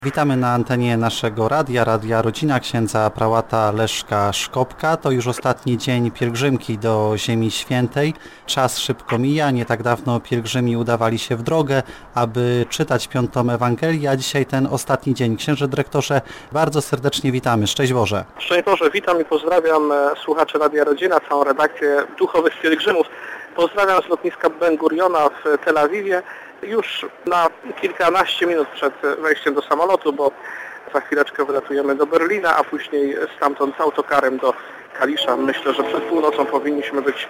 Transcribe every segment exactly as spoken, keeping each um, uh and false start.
Witamy na antenie naszego radia, Radia Rodzina księdza prałata Leszka Szkopka. To już ostatni dzień pielgrzymki do Ziemi Świętej. Czas szybko mija, nie tak dawno pielgrzymi udawali się w drogę, aby czytać piątą Ewangelię, a dzisiaj ten ostatni dzień. Księże dyrektorze, bardzo serdecznie witamy. Szczęść Boże. Szczęść Boże, witam i pozdrawiam słuchaczy Radia Rodzina, całą redakcję Duchowych Pielgrzymów. Pozdrawiam z lotniska Ben Guriona w Tel Awiwie. Już na kilkanaście minut przed wejściem do samolotu, bo za chwileczkę wylatujemy do Berlina, a później stamtąd autokarem do Kalisza. Myślę, że przed północą powinniśmy być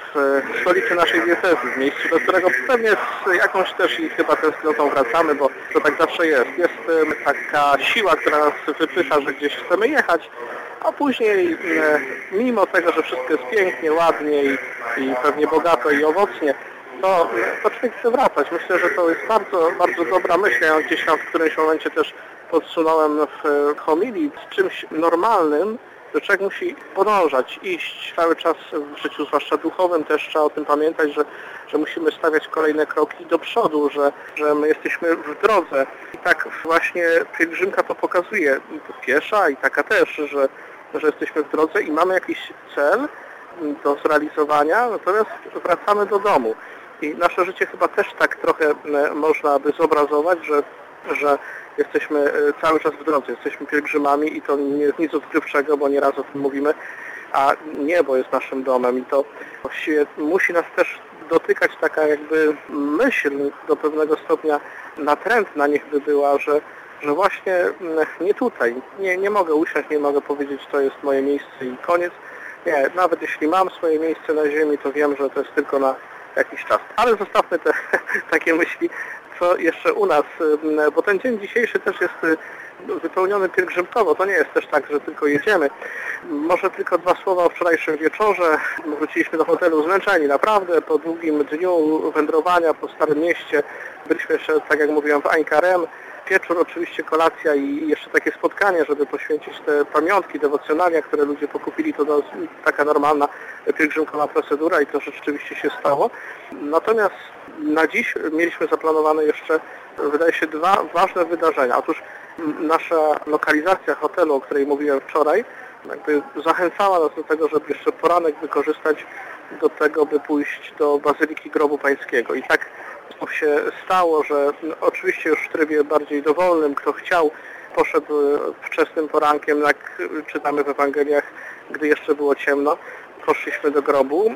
w stolicy naszej diecezji, w miejscu, do którego pewnie z jakąś też i chyba tęsknotą wracamy, bo to tak zawsze jest. Jest taka siła, która nas wypycha, że gdzieś chcemy jechać, a później mimo tego, że wszystko jest pięknie, ładnie i, i pewnie bogato i owocnie, to, to człowiek chce wracać. Myślę, że to jest bardzo, bardzo dobra myśl. Ja gdzieś tam w którymś momencie też podsunąłem w homilii z czymś normalnym, że człowiek musi podążać, iść cały czas w życiu, zwłaszcza duchowym, też trzeba o tym pamiętać, że, że musimy stawiać kolejne kroki do przodu, że, że my jesteśmy w drodze. I tak właśnie pielgrzymka to pokazuje, piesza i taka też, że, że jesteśmy w drodze i mamy jakiś cel do zrealizowania, natomiast wracamy do domu. I nasze życie chyba też tak trochę można by zobrazować, że, że jesteśmy cały czas w drodze, jesteśmy pielgrzymami i to nie jest nic odkrywczego, bo nieraz o tym mówimy, a niebo jest naszym domem i to właściwie musi nas też dotykać taka jakby myśl do pewnego stopnia natrętna niechby była, że, że właśnie nie tutaj, nie, nie mogę usiąść, nie mogę powiedzieć, to jest moje miejsce i koniec. Nie, nawet jeśli mam swoje miejsce na ziemi, to wiem, że to jest tylko na jakiś czas. Ale zostawmy te takie myśli, co jeszcze u nas, bo ten dzień dzisiejszy też jest wypełniony pielgrzymkowo. To nie jest też tak, że tylko jedziemy. Może tylko dwa słowa o wczorajszym wieczorze. Wróciliśmy do hotelu zmęczeni naprawdę po długim dniu wędrowania po Starym Mieście. Byliśmy jeszcze, tak jak mówiłem, w Ain-Karem. Wieczór, oczywiście kolacja i jeszcze takie spotkanie, żeby poświęcić te pamiątki, dewocjonalia, które ludzie pokupili, to no, taka normalna pielgrzymkowa procedura i to rzeczywiście się stało. Natomiast na dziś mieliśmy zaplanowane jeszcze, wydaje się, dwa ważne wydarzenia. Otóż nasza lokalizacja hotelu, o której mówiłem wczoraj, jakby zachęcała nas do tego, żeby jeszcze poranek wykorzystać do tego, by pójść do Bazyliki Grobu Pańskiego. I tak się stało, że oczywiście już w trybie bardziej dowolnym, kto chciał, poszedł wczesnym porankiem, jak czytamy w Ewangeliach, gdy jeszcze było ciemno, poszliśmy do grobu.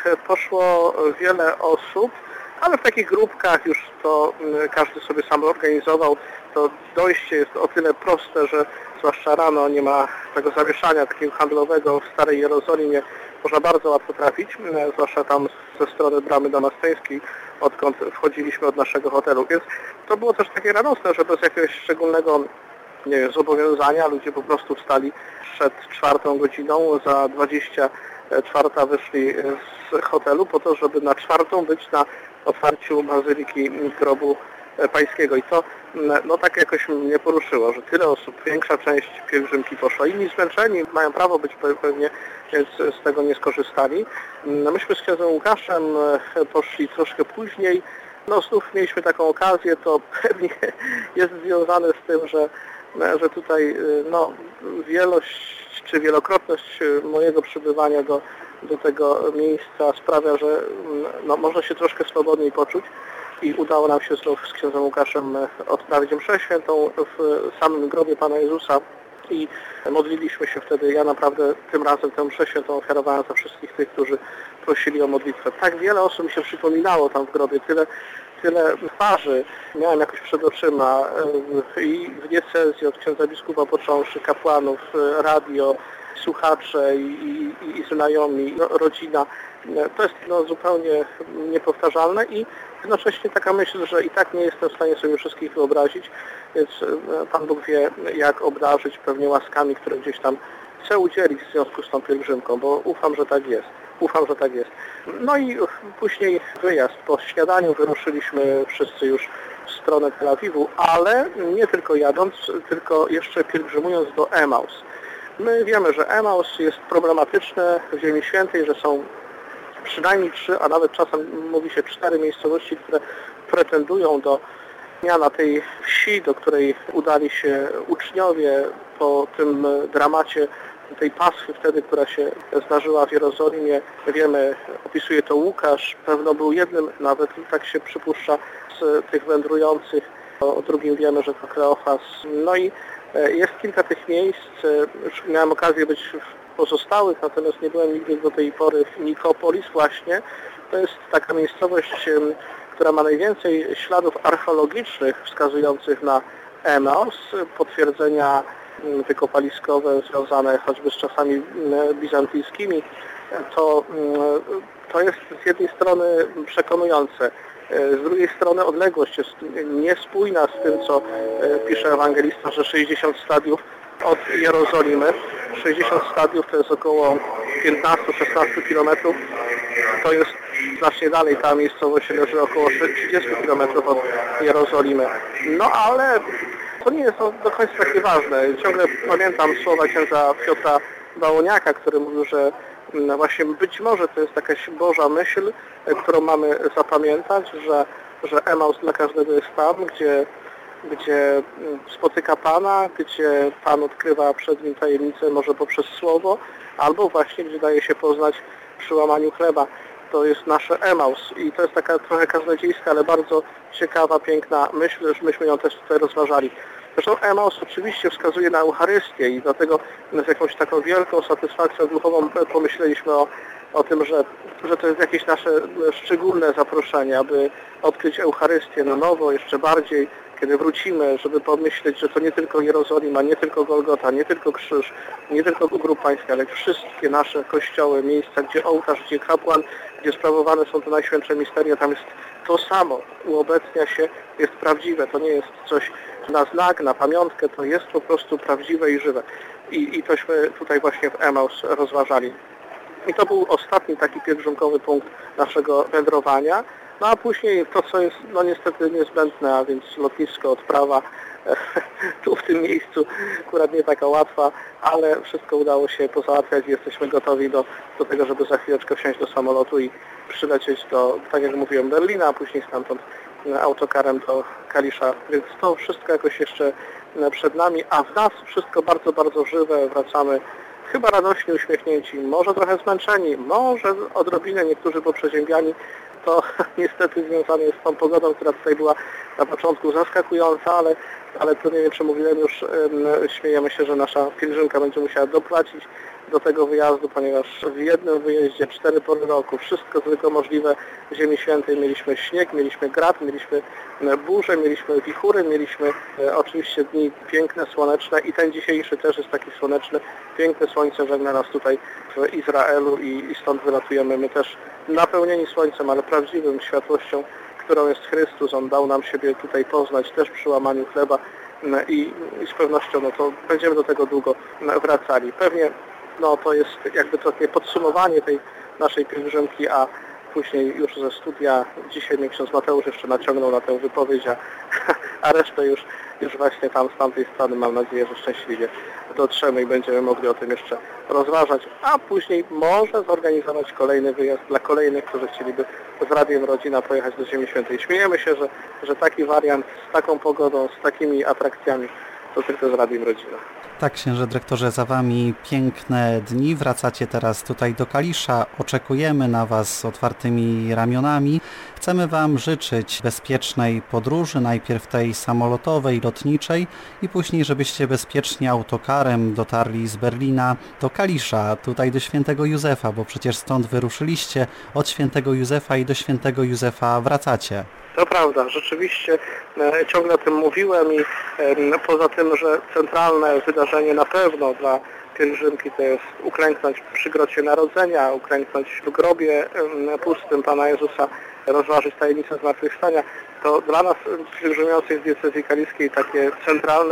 Poszło wiele osób, ale w takich grupkach już to każdy sobie sam organizował. To dojście jest o tyle proste, że zwłaszcza rano nie ma tego zamieszania takiego handlowego w Starej Jerozolimie. Można bardzo łatwo trafić, zwłaszcza tam ze strony Bramy Damasceńskiej, odkąd wchodziliśmy od naszego hotelu. Więc to było też takie radosne, że bez jakiegoś szczególnego, nie wiem, zobowiązania ludzie po prostu wstali przed czwartą godziną, za dwadzieścia czwarta wyszli z hotelu po to, żeby na czwartą być na otwarciu Bazyliki Grobu Pańskiego. I to no tak jakoś mnie poruszyło, że tyle osób, większa część pielgrzymki poszła. Inni zmęczeni, mają prawo być pewnie, więc z tego nie skorzystali. Myśmy z księdzem Łukaszem poszli troszkę później. No znów mieliśmy taką okazję, to pewnie jest związane z tym, że, że tutaj no, wielość czy wielokrotność mojego przybywania do, do tego miejsca sprawia, że no, można się troszkę swobodniej poczuć. I udało nam się znów z księdzem Łukaszem odprawić mszę świętą w samym grobie Pana Jezusa i modliliśmy się wtedy. Ja naprawdę tym razem tę mszę świętą ofiarowałem za wszystkich tych, którzy prosili o modlitwę. Tak wiele osób mi się przypominało tam w grobie, tyle, tyle twarzy miałem jakoś przed oczyma i w diecezji od księdza biskupa począwszy, kapłanów, radio, słuchacze i, i, i znajomi, no, rodzina. To jest no, zupełnie niepowtarzalne i jednocześnie taka myśl, że i tak nie jestem w stanie sobie wszystkich wyobrazić, więc Pan Bóg wie, jak obdarzyć pewnie łaskami, które gdzieś tam chce udzielić w związku z tą pielgrzymką, bo ufam, że tak jest. Ufam, że tak jest. No i później wyjazd. Po śniadaniu wyruszyliśmy wszyscy już w stronę Tel Awiwu, ale nie tylko jadąc, tylko jeszcze pielgrzymując do Emaus. My wiemy, że Emaus jest problematyczne w Ziemi Świętej, że są przynajmniej trzy, a nawet czasem mówi się cztery miejscowości, które pretendują do zmiana tej wsi, do której udali się uczniowie po tym dramacie tej Paschy wtedy, która się zdarzyła w Jerozolimie. Wiemy, opisuje to Łukasz, pewno był jednym, nawet tak się przypuszcza, z tych wędrujących. O drugim wiemy, że to Kleofas. No i jest kilka tych miejsc. Już miałem okazję być w pozostałych, natomiast nie byłem nigdy do tej pory w Nikopolis właśnie. To jest taka miejscowość, która ma najwięcej śladów archeologicznych wskazujących na Emaus, potwierdzenia wykopaliskowe związane choćby z czasami bizantyjskimi. To, to jest z jednej strony przekonujące. Z drugiej strony odległość jest niespójna z tym, co pisze ewangelista, że sześćdziesiąt stadiów od Jerozolimy. sześćdziesiąt stadiów to jest około piętnaście do szesnastu kilometrów. To jest znacznie dalej, ta miejscowość leży około trzydziestu kilometrów od Jerozolimy. No ale to nie jest do końca takie ważne. Ciągle pamiętam słowa księdza Piotra Bałoniaka, który mówił, że właśnie być może to jest jakaś Boża myśl, którą mamy zapamiętać, że, że Emaus dla każdego jest tam, gdzie, gdzie spotyka Pana, gdzie Pan odkrywa przed nim tajemnicę może poprzez słowo, albo właśnie gdzie daje się poznać przy łamaniu chleba. To jest nasze Emaus i to jest taka trochę kaznodziejska, ale bardzo ciekawa, piękna myśl, że myśmy ją też tutaj rozważali. Zresztą Emaus oczywiście wskazuje na Eucharystię i dlatego z jakąś taką wielką satysfakcją duchową pomyśleliśmy o, o tym, że, że to jest jakieś nasze szczególne zaproszenie, aby odkryć Eucharystię na nowo, jeszcze bardziej, kiedy wrócimy, żeby pomyśleć, że to nie tylko Jerozolima, nie tylko Golgota, nie tylko krzyż, nie tylko grób pański, ale wszystkie nasze kościoły, miejsca, gdzie ołtarz, gdzie kapłan, gdzie sprawowane są te najświętsze misteria, tam jest to samo, uobecnia się, jest prawdziwe, to nie jest coś na znak, na pamiątkę, to jest po prostu prawdziwe i żywe. I, i tośmy tutaj właśnie w Emaus rozważali. I to był ostatni taki pielgrzymkowy punkt naszego wędrowania. No a później to, co jest no niestety niezbędne, a więc lotnisko, odprawa tu w tym miejscu, akurat nie taka łatwa, ale wszystko udało się pozałatwiać i jesteśmy gotowi do, do tego, żeby za chwileczkę wsiąść do samolotu i przylecieć do, tak jak mówiłem, Berlina, a później stamtąd autokarem do Kalisza. Więc to wszystko jakoś jeszcze przed nami, a w nas wszystko bardzo, bardzo żywe. Wracamy chyba radośnie uśmiechnięci, może trochę zmęczeni, może odrobinę niektórzy poprzeziębiani. To niestety związane jest z tą pogodą, która tutaj była na początku zaskakująca, ale, ale to nie wiem, czy mówiłem już, śmiejemy się, że nasza pielgrzymka będzie musiała dopłacić do tego wyjazdu, ponieważ w jednym wyjeździe cztery pory roku, wszystko tylko możliwe w Ziemi Świętej. Mieliśmy śnieg, mieliśmy grad, mieliśmy burze, mieliśmy wichury, mieliśmy e, oczywiście dni piękne, słoneczne i ten dzisiejszy też jest taki słoneczny, piękne słońce żegna nas tutaj w Izraelu i, i stąd wylatujemy my też napełnieni słońcem, ale prawdziwym światłością, którą jest Chrystus. On dał nam siebie tutaj poznać też przy łamaniu chleba i, i z pewnością no to będziemy do tego długo wracali. Pewnie no to jest jakby takie podsumowanie tej naszej pielgrzymki, a później już ze studia dzisiaj mnie ksiądz Mateusz jeszcze naciągnął na tę wypowiedź, a, a resztę już, już właśnie tam z tamtej strony mam nadzieję, że szczęśliwie dotrzemy i będziemy mogli o tym jeszcze rozważać, a później może zorganizować kolejny wyjazd dla kolejnych, którzy chcieliby z Radiem Rodzina pojechać do Ziemi Świętej. Śmiejemy się, że, że taki wariant z taką pogodą, z takimi atrakcjami to tylko z Radiem Rodzina. Tak, księże dyrektorze, za Wami piękne dni. Wracacie teraz tutaj do Kalisza. Oczekujemy na Was z otwartymi ramionami. Chcemy Wam życzyć bezpiecznej podróży, najpierw tej samolotowej, lotniczej i później, żebyście bezpiecznie autokarem dotarli z Berlina do Kalisza, tutaj do Świętego Józefa, bo przecież stąd wyruszyliście, od Świętego Józefa i do Świętego Józefa wracacie. To prawda, rzeczywiście e, ciągle o tym mówiłem i e, poza tym, że centralne wydarzenie na pewno dla pielgrzymki to jest uklęknąć przy grocie Narodzenia, uklęknąć w grobie e, pustym Pana Jezusa, rozważyć tajemnicę zmartwychwstania, to dla nas pielgrzymujących z diecezji kaliskiej takie centralne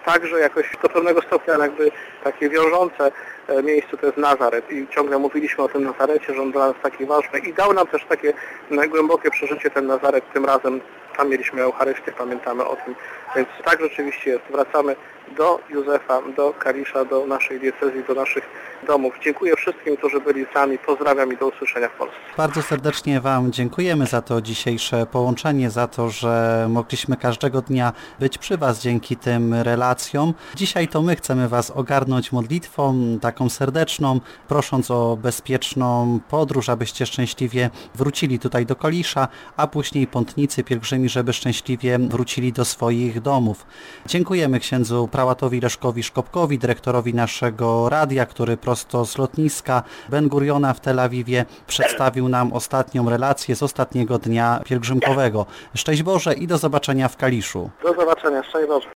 także jakoś do pewnego stopnia jakby takie wiążące miejsce to jest Nazaret i ciągle mówiliśmy o tym Nazarecie, że on dla nas taki ważny i dał nam też takie głębokie przeżycie ten Nazaret, tym razem tam mieliśmy Eucharystię, pamiętamy o tym, więc tak rzeczywiście jest. Wracamy do Józefa, do Kalisza, do naszej diecezji, do naszych domów. Dziękuję wszystkim, którzy byli z nami. Pozdrawiam i do usłyszenia w Polsce. Bardzo serdecznie Wam dziękujemy za to dzisiejsze połączenie, za to, że mogliśmy każdego dnia być przy Was dzięki tym relacjom. Dzisiaj to my chcemy Was ogarnąć modlitwą, taką serdeczną, prosząc o bezpieczną podróż, abyście szczęśliwie wrócili tutaj do Kalisza, a później pątnicy, pielgrzymi, żeby szczęśliwie wrócili do swoich domów. Dziękujemy księdzu prałatowi Leszkowi Szkopkowi, dyrektorowi naszego radia, który prosto z lotniska Ben Guriona w Tel Awiwie przedstawił nam ostatnią relację z ostatniego dnia pielgrzymkowego. Szczęść Boże i do zobaczenia w Kaliszu. Do zobaczenia, szczęść Boże.